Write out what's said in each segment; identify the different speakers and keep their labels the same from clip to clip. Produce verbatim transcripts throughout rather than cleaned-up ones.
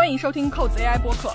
Speaker 1: 欢迎收听扣子 A I 播客。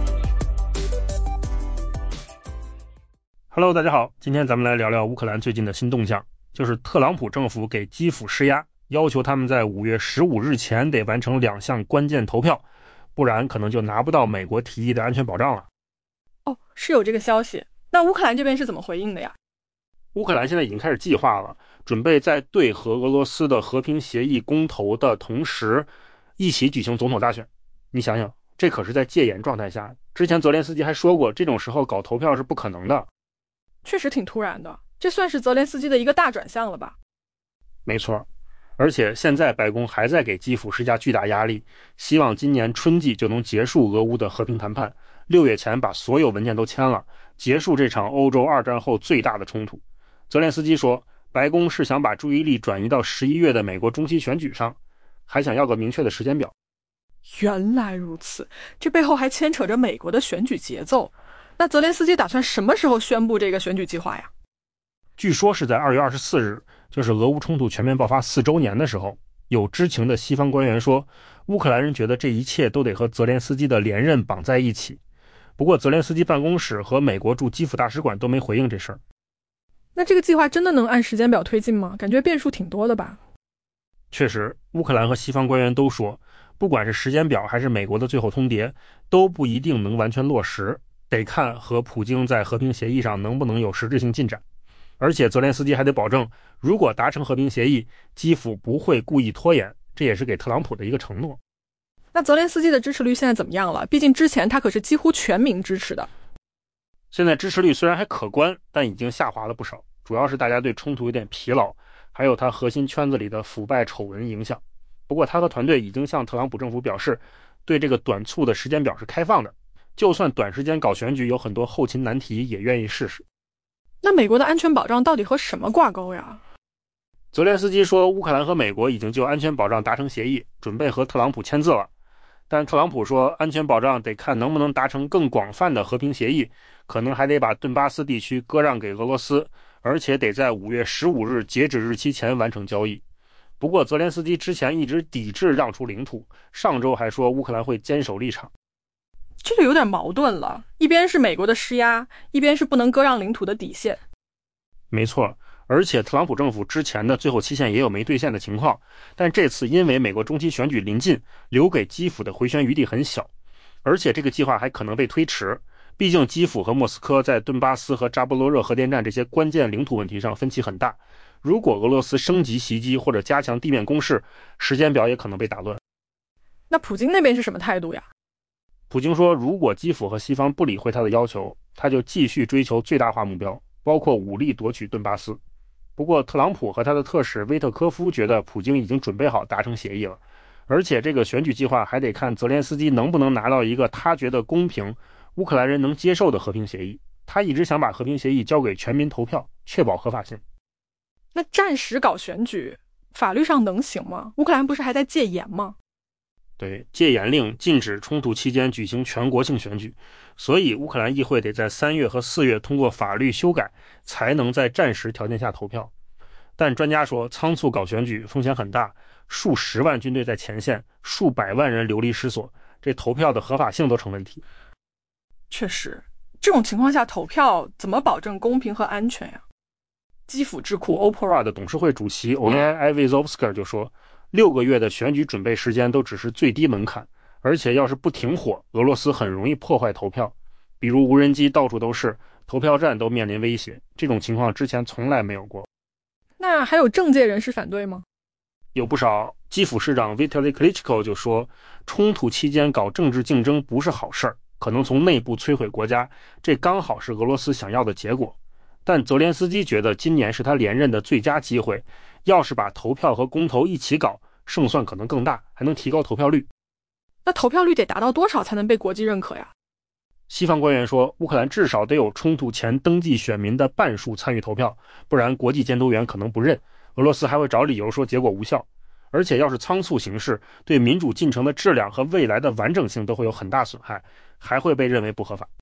Speaker 2: Hello， 大家好，今天咱们来聊聊乌克兰最近的新动向，就是特朗普政府给基辅施压，要求他们在五月十五日前得完成两项关键投票，不然可能就拿不到美国提议的安全保障了。
Speaker 1: 哦，是有这个消息。那乌克兰这边是怎么回应的呀？
Speaker 2: 乌克兰现在已经开始计划了，准备在对和俄罗斯的和平协议公投的同时，一起举行总统大选。你想想，这可是在戒严状态下，之前泽连斯基还说过，这种时候搞投票是不可能的。
Speaker 1: 确实挺突然的，这算是泽连斯基的一个大转向了吧？
Speaker 2: 没错，而且现在白宫还在给基辅施加巨大压力，希望今年春季就能结束俄乌的和平谈判，六月前把所有文件都签了，结束这场欧洲二战后最大的冲突。泽连斯基说，白宫是想把注意力转移到十一月的美国中期选举上，还想要个明确的时间表。
Speaker 1: 原来如此，这背后还牵扯着美国的选举节奏。那泽连斯基打算什么时候宣布这个选举计划呀？
Speaker 2: 据说是在二月二十四日，就是俄乌冲突全面爆发四周年的时候。有知情的西方官员说，乌克兰人觉得这一切都得和泽连斯基的连任绑在一起。不过泽连斯基办公室和美国驻基辅大使馆都没回应这事儿。
Speaker 1: 那这个计划真的能按时间表推进吗？感觉变数挺多的吧。
Speaker 2: 确实，乌克兰和西方官员都说，不管是时间表还是美国的最后通牒，都不一定能完全落实，得看和普京在和平协议上能不能有实质性进展。而且泽连斯基还得保证，如果达成和平协议，基辅不会故意拖延，这也是给特朗普的一个承诺。
Speaker 1: 那泽连斯基的支持率现在怎么样了？毕竟之前他可是几乎全民支持的。
Speaker 2: 现在支持率虽然还可观，但已经下滑了不少，主要是大家对冲突有点疲劳，还有他核心圈子里的腐败丑闻影响。不过他和团队已经向特朗普政府表示，对这个短促的时间表是开放的，就算短时间搞选举有很多后勤难题，也愿意试试。
Speaker 1: 那美国的安全保障到底和什么挂钩呀？
Speaker 2: 泽连斯基说，乌克兰和美国已经就安全保障达成协议，准备和特朗普签字了。但特朗普说，安全保障得看能不能达成更广泛的和平协议，可能还得把顿巴斯地区割让给俄罗斯，而且得在五月十五日截止日期前完成交易。不过泽连斯基之前一直抵制让出领土，上周还说乌克兰会坚守立场。
Speaker 1: 这就有点矛盾了，一边是美国的施压，一边是不能割让领土的底线。
Speaker 2: 没错，而且特朗普政府之前的最后期限也有没兑现的情况，但这次因为美国中期选举临近，留给基辅的回旋余地很小，而且这个计划还可能被推迟。毕竟基辅和莫斯科在顿巴斯和扎波罗热核电站这些关键领土问题上分歧很大，如果俄罗斯升级袭击或者加强地面攻势，时间表也可能被打乱。
Speaker 1: 那普京那边是什么态度呀？
Speaker 2: 普京说，如果基辅和西方不理会他的要求，他就继续追求最大化目标，包括武力夺取顿巴斯。不过特朗普和他的特使威特科夫觉得普京已经准备好达成协议了，而且这个选举计划还得看泽连斯基能不能拿到一个他觉得公平、乌克兰人能接受的和平协议。他一直想把和平协议交给全民投票，确保合法性。
Speaker 1: 那暂时搞选举，法律上能行吗？乌克兰不是还在戒严吗？
Speaker 2: 对，戒严令禁止冲突期间举行全国性选举，所以乌克兰议会得在三月和四月通过法律修改，才能在战时条件下投票。但专家说，仓促搞选举风险很大，数十万军队在前线，数百万人流离失所，这投票的合法性都成问题。
Speaker 1: 确实，这种情况下投票怎么保证公平和安全呀？基辅智库
Speaker 2: Opera 的董事会主席 Olena Ivizovska 就说，六个月的选举准备时间都只是最低门槛，而且要是不停火，俄罗斯很容易破坏投票，比如无人机到处都是，投票站都面临威胁，这种情况之前从来没有过。
Speaker 1: 那还有政界人士反对吗？
Speaker 2: 有不少。基辅市长 Vitaly Klitschko 就说，冲突期间搞政治竞争不是好事儿，可能从内部摧毁国家，这刚好是俄罗斯想要的结果。但泽连斯基觉得今年是他连任的最佳机会，要是把投票和公投一起搞，胜算可能更大，还能提高投票率。
Speaker 1: 那投票率得达到多少才能被国际认可呀？
Speaker 2: 西方官员说，乌克兰至少得有冲突前登记选民的半数参与投票，不然国际监督员可能不认，俄罗斯还会找理由说结果无效。而且要是仓促行事，对民主进程的质量和未来的完整性都会有很大损害，还会被认为不合法。